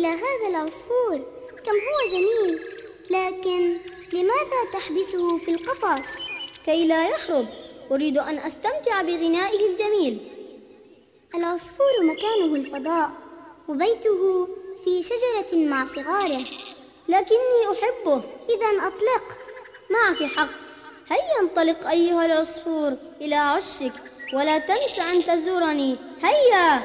إلى هذا العصفور، كم هو جميل، لكن لماذا تحبسه في القفص؟ كي لا يهرب، أريد أن أستمتع بغنائه الجميل. العصفور مكانه الفضاء، وبيته في شجرة مع صغاره. لكني أحبه. إذا أطلق. معك حق، هيا انطلق أيها العصفور إلى عشك، ولا تنس أن تزورني. هيا.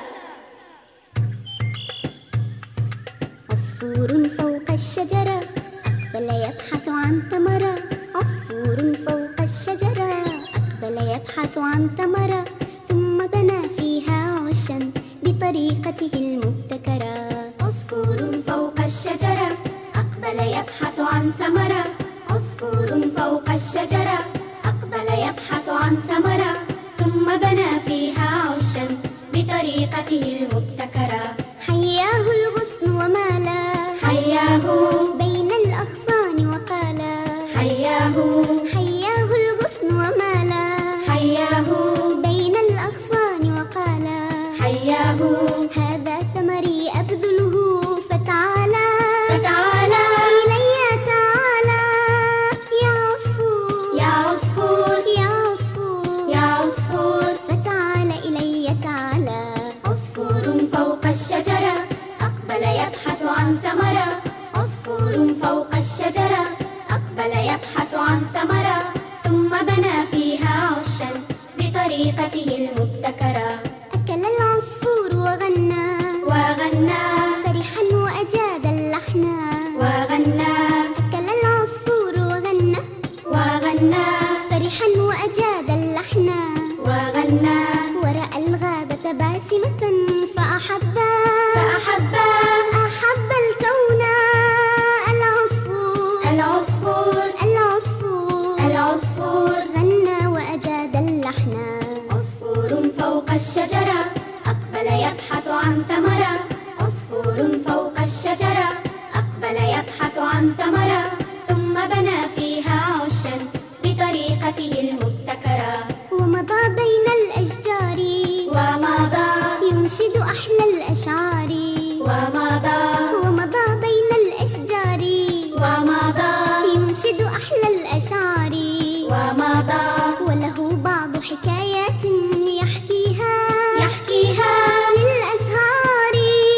عصفور فوق الشجرة أقبل يبحث عن ثمرة. عصفور فوق الشجرة أقبل يبحث عن ثمرة، ثم بنى فيها عشا بطريقته المبتكرة. عصفور فوق الشجرة أقبل يبحث عن ثمرة. عصفور فوق الشجرة أقبل يبحث عن ثمرة، ثم بنى فيها عشا بطريقته المبتكرة. حياه الغصن ومالا، حياه بين الأغصان وقالا. حياه الغصن ومالا، حياه بين الأغصان وقالا. حياه هذا ثمري أبذله، فتعالى إلي تعالى. يا عصفور فتعال إلي تعالى. عصفور فوق الشجرة أقبل يبحث عن ثمرة. عصفور فوق الشجرة أقبل يبحث عن ثمرة، ثم بنى فيها عشا بطريقته المبتكرة. أكل العصفور وغنى فرحا وأجاد اللحن. أكل العصفور وغنى فرحا وأجاد اللحن. ورأى الغابة باسمة فأحبا الكون. العصفور غنى وأجاد اللحن. عصفور فوق الشجرة أقبل يبحث عن ثمرة. عصفور فوق الشجرة أقبل يبحث عن ثمرة، ثم بنى فيها عشا بطريقته المبتكرة. ومضى بين الأشجار ينشد أحلى الأشعار. ومضى بين الأشجار ينشد أحلى الأشعار. وله بعض حكايات يحكيها للأزهار.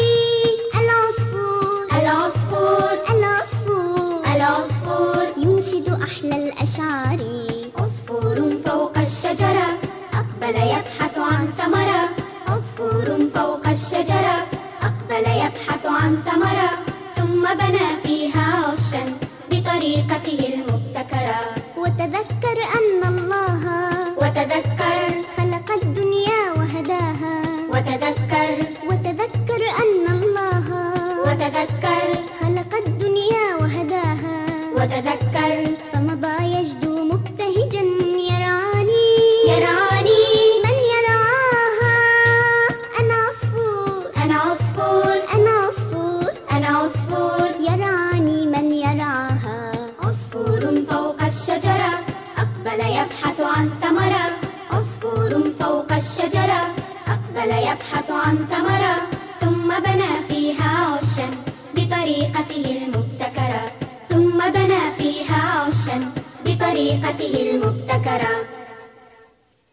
العصفور ينشد أحلى الأشعار. عصفور فوق الشجرة أقبل يبحث عن ثمرة. عصفور فوق الشجرة أقبل يبحث عن ثمرة، ثم بنى فيها عشا بطريقته المبتكرة. وتذكر أن الله خلق الدنيا وهداها. وتذكر أن الله خلق الدنيا وهداها. فمضى يجدو مبتهجا يرعاني من يرعاها. أنا عصفور يرعاني من يرعاها. عصفور فوق الشجرة أقبل يبحث عن ثمرة. عصفور فوق الشجرة أقبل يبحث عن ثمرة، ثم بنى فيها عشا بطريقته المبتكرة.